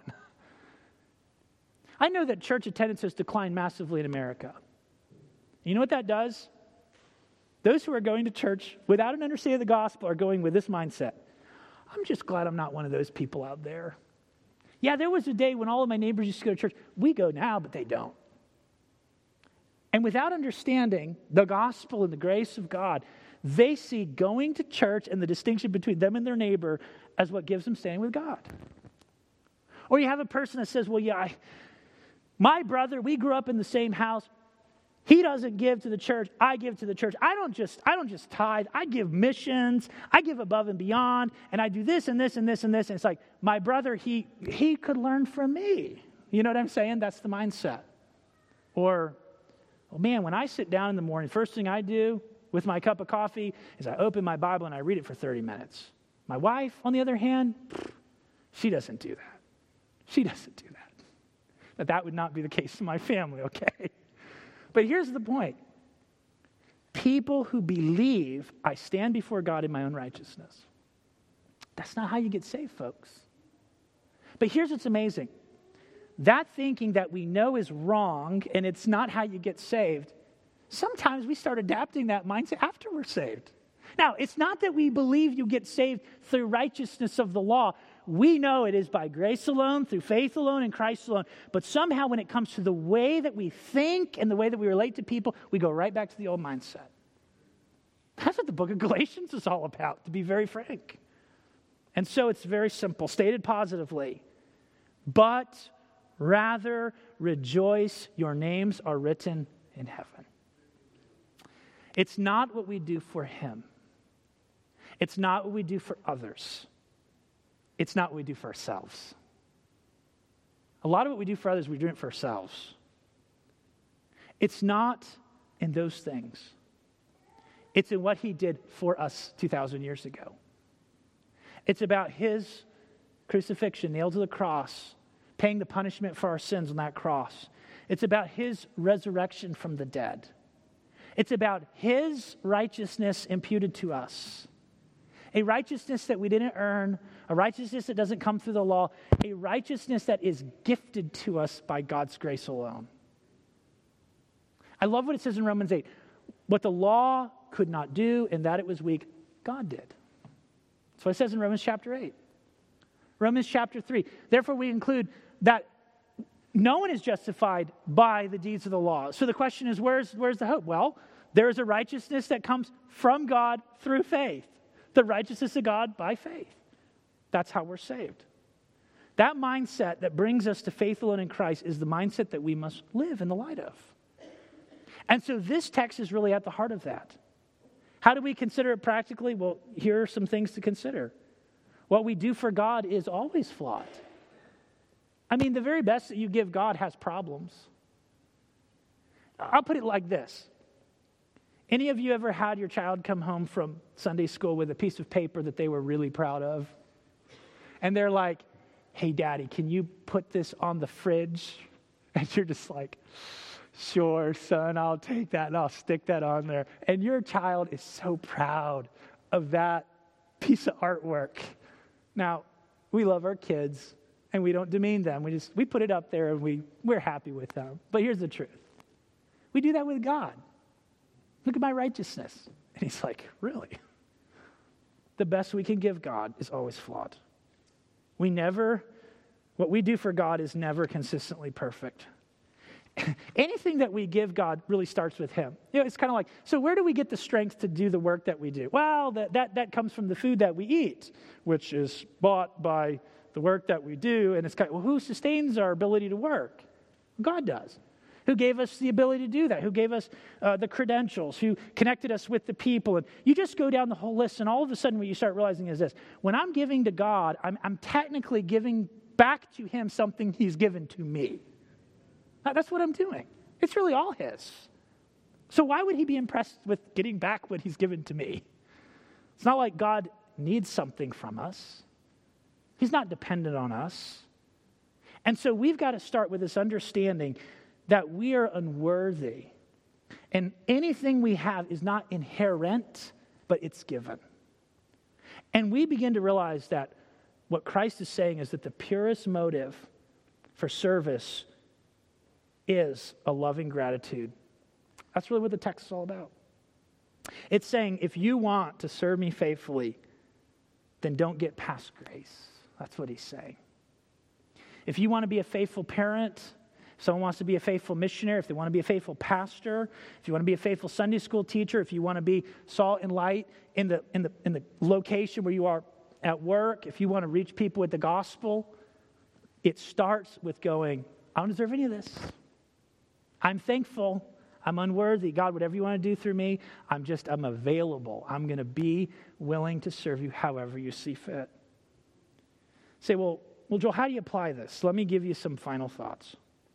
I know that church attendance has declined massively in America. You know what that does? Those who are going to church without an understanding of the gospel are going with this mindset. I'm just glad I'm not one of those people out there. Yeah, there was a day when all of my neighbors used to go to church. We go now, but they don't. And without understanding the gospel and the grace of God, they see going to church and the distinction between them and their neighbor as what gives them standing with God. Or you have a person that says, well, yeah, I, my brother, we grew up in the same house. He doesn't give to the church. I give to the church. I don't just, I don't just tithe. I give missions. I give above and beyond. And I do this and this and this and this. And it's like, my brother, he he could learn from me. You know what I'm saying? That's the mindset. Or, well, man, when I sit down in the morning, first thing I do with my cup of coffee is I open my Bible and I read it for thirty minutes. My wife, on the other hand, she doesn't do that. She doesn't do that. But that would not be the case in my family, okay? But here's the point. People who believe I stand before God in my own righteousness. That's not how you get saved, folks. But here's what's amazing. That thinking that we know is wrong and it's not how you get saved, sometimes we start adapting that mindset after we're saved. Now, it's not that we believe you get saved through righteousness of the law. We know it is by grace alone, through faith alone, in Christ alone. But somehow when it comes to the way that we think and the way that we relate to people, we go right back to the old mindset. That's what the book of Galatians is all about, to be very frank. And so it's very simple, stated positively. But rather rejoice, your names are written in heaven. It's not what we do for him. It's not what we do for others. It's not what we do for ourselves. A lot of what we do for others, we do it for ourselves. It's not in those things. It's in what he did for us two thousand years ago. It's about his crucifixion, nailed to the cross, paying the punishment for our sins on that cross. It's about his resurrection from the dead. It's about his righteousness imputed to us. A righteousness that we didn't earn, a righteousness that doesn't come through the law, a righteousness that is gifted to us by God's grace alone. I love what it says in Romans eight. What the law could not do, and that it was weak, God did. That's what it says in Romans chapter eight. Romans chapter three. Therefore, we include that no one is justified by the deeds of the law. So the question is, where's, where's the hope? Well, there is a righteousness that comes from God through faith. The righteousness of God by faith. That's how we're saved. That mindset that brings us to faith alone in Christ is the mindset that we must live in the light of. And so this text is really at the heart of that. How do we consider it practically? Well, here are some things to consider. What we do for God is always flawed. I mean, the very best that you give God has problems. I'll put it like this. Any of you ever had your child come home from Sunday school with a piece of paper that they were really proud of? And they're like, hey, Daddy, can you put this on the fridge? And you're just like, sure, son, I'll take that and I'll stick that on there. And your child is so proud of that piece of artwork. Now, we love our kids and we don't demean them. We just, we put it up there and we, we're happy with them. But here's the truth. We do that with God. Look at my righteousness. And he's like, really? The best we can give God is always flawed. We never, what we do for God is never consistently perfect. Anything that we give God really starts with him. You know, it's kind of like, so where do we get the strength to do the work that we do? Well, that, that, that comes from the food that we eat, which is bought by the work that we do. And it's kind of, well, who sustains our ability to work? God does. Who gave us the ability to do that? Who gave us uh, the credentials? Who connected us with the people? And you just go down the whole list, and all of a sudden what you start realizing is this. When I'm giving to God, I'm, I'm technically giving back to him something he's given to me. That's what I'm doing. It's really all his. So why would he be impressed with getting back what he's given to me? It's not like God needs something from us. He's not dependent on us. And so we've got to start with this understanding that we are unworthy. And anything we have is not inherent, but it's given. And we begin to realize that what Christ is saying is that the purest motive for service is a loving gratitude. That's really what the text is all about. It's saying, if you want to serve me faithfully, then don't get past grace. That's what he's saying. If you want to be a faithful parent, if someone wants to be a faithful missionary, if they want to be a faithful pastor, if you want to be a faithful Sunday school teacher, if you want to be salt and light in the, in the, in the location where you are at work, if you want to reach people with the gospel, it starts with going, I don't deserve any of this. I'm thankful. I'm unworthy. God, whatever you want to do through me, I'm just, I'm available. I'm going to be willing to serve you however you see fit. Say, well, well, Joel, how do you apply this? Let me give you some final thoughts.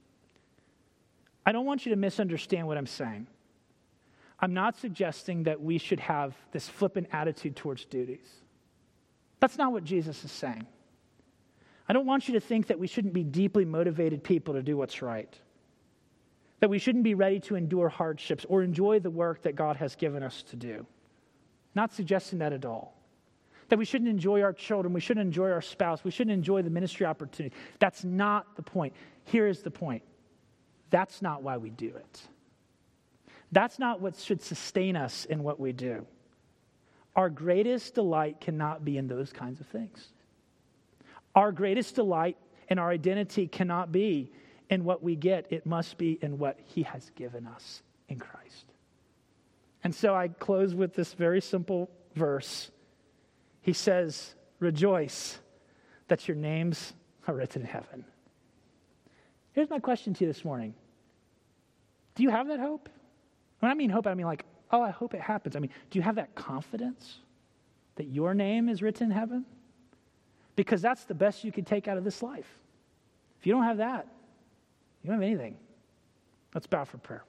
I don't want you to misunderstand what I'm saying. I'm not suggesting that we should have this flippant attitude towards duties. That's not what Jesus is saying. I don't want you to think that we shouldn't be deeply motivated people to do what's right. That we shouldn't be ready to endure hardships or enjoy the work that God has given us to do. Not suggesting that at all. That we shouldn't enjoy our children, we shouldn't enjoy our spouse, we shouldn't enjoy the ministry opportunity. That's not the point. Here is the point. That's not why we do it. That's not what should sustain us in what we do. Our greatest delight cannot be in those kinds of things. Our greatest delight and our identity cannot be in what we get. It must be in what he has given us in Christ. And so I close with this very simple verse. He says, rejoice that your names are written in heaven. Here's my question to you this morning. Do you have that hope? When I mean hope, I mean like, oh, I hope it happens. I mean, do you have that confidence that your name is written in heaven? Because that's the best you could take out of this life. If you don't have that, you don't have anything. Let's bow for prayer.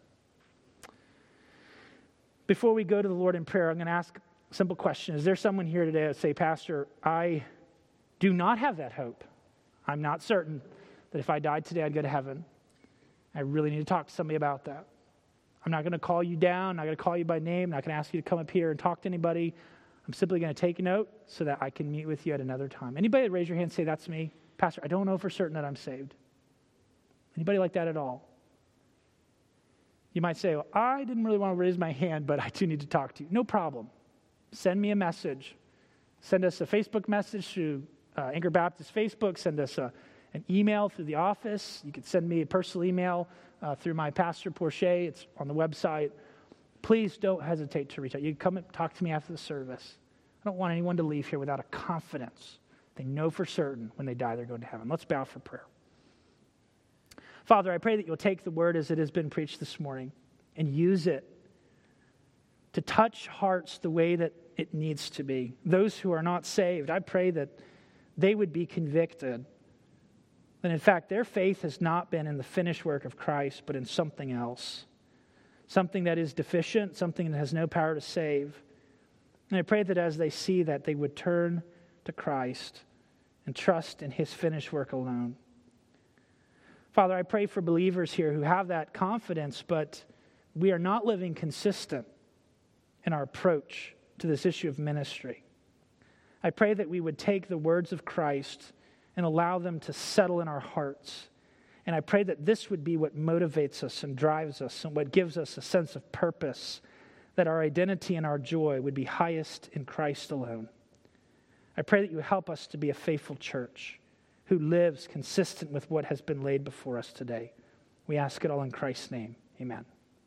Before we go to the Lord in prayer, I'm going to ask a simple question. Is there someone here today that say, Pastor, I do not have that hope. I'm not certain that if I died today, I'd go to heaven. I really need to talk to somebody about that. I'm not going to call you down. I'm not going to call you by name. I'm not going to ask you to come up here and talk to anybody. I'm simply going to take a note so that I can meet with you at another time. Anybody raise your hand and say, that's me? Pastor, I don't know for certain that I'm saved. Anybody like that at all? You might say, well, I didn't really want to raise my hand, but I do need to talk to you. No problem. Send me a message. Send us a Facebook message through uh, Anchor Baptist Facebook. Send us a, an email through the office. You can send me a personal email uh, through my pastor, Porche. It's on the website. Please don't hesitate to reach out. You can come and talk to me after the service. I don't want anyone to leave here without a confidence. They know for certain when they die they're going to heaven. Let's bow for prayer. Father, I pray that you'll take the word as it has been preached this morning and use it to touch hearts the way that it needs to be. Those who are not saved, I pray that they would be convicted. And in fact, their faith has not been in the finished work of Christ, but in something else. Something that is deficient, something that has no power to save. And I pray that as they see that, they would turn to Christ and trust in his finished work alone. Father, I pray for believers here who have that confidence, but we are not living consistent in our approach to this issue of ministry. I pray that we would take the words of Christ and allow them to settle in our hearts. And I pray that this would be what motivates us and drives us and what gives us a sense of purpose, that our identity and our joy would be highest in Christ alone. I pray that you help us to be a faithful church who lives consistent with what has been laid before us today. We ask it all in Christ's name. Amen.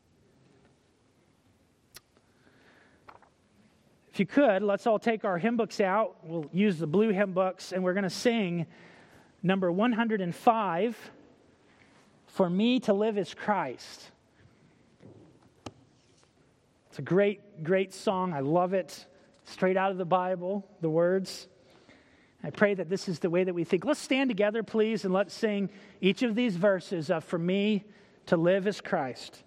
If you could, let's all take our hymn books out. We'll use the blue hymn books, and we're going to sing number one hundred five, For Me to Live is Christ. It's a great, great song. I love it. Straight out of the Bible, the words. I pray that this is the way that we think. Let's stand together, please, and let's sing each of these verses of For Me to Live is Christ.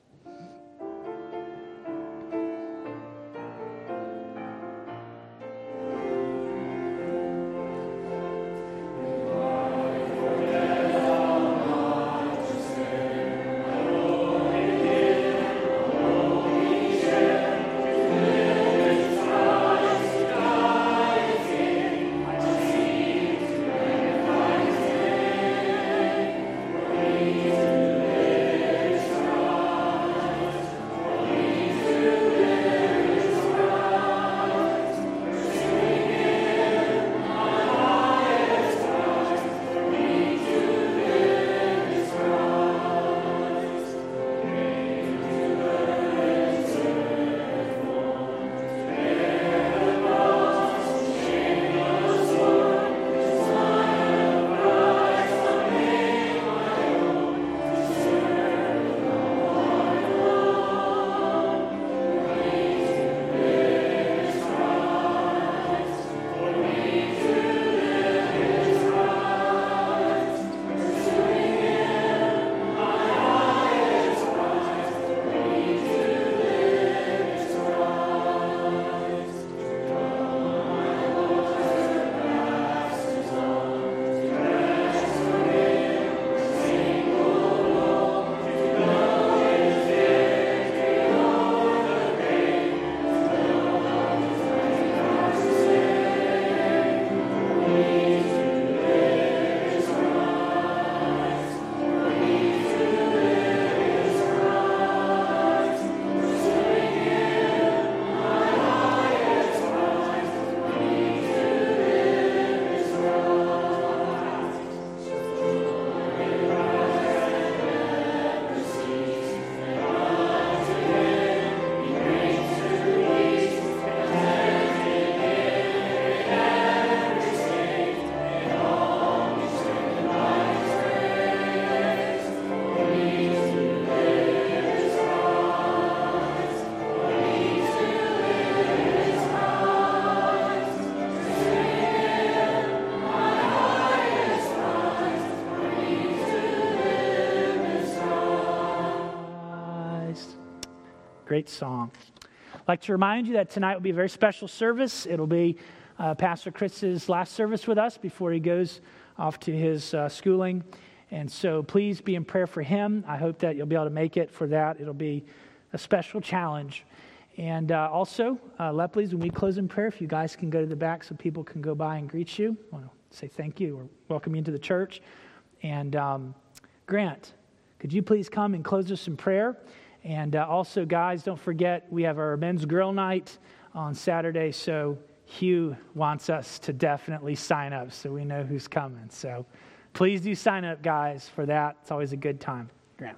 Great song. I'd like to remind you that tonight will be a very special service. It'll be uh, Pastor Chris's last service with us before he goes off to his uh, schooling. And so please be in prayer for him. I hope that you'll be able to make it for that. It'll be a special challenge. And uh, also, uh, Lepleys, when we close in prayer, if you guys can go to the back so people can go by and greet you. I want to say thank you or welcome you into the church. And um, Grant, could you please come and close us in prayer? And uh, also, guys, don't forget, we have our men's grill night on Saturday, so Hugh wants us to definitely sign up so we know who's coming. So please do sign up, guys, for that. It's always a good time. Grant.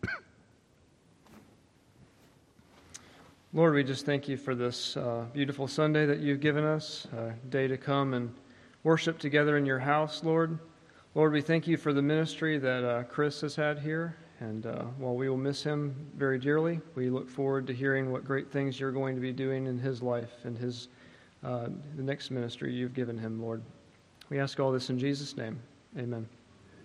Lord, we just thank you for this uh, beautiful Sunday that you've given us, a day to come and worship together in your house, Lord. Lord, we thank you for the ministry that uh, Chris has had here. And uh, while we will miss him very dearly, we look forward to hearing what great things you're going to be doing in his life and his uh, the next ministry you've given him, Lord. We ask all this in Jesus' name. Amen.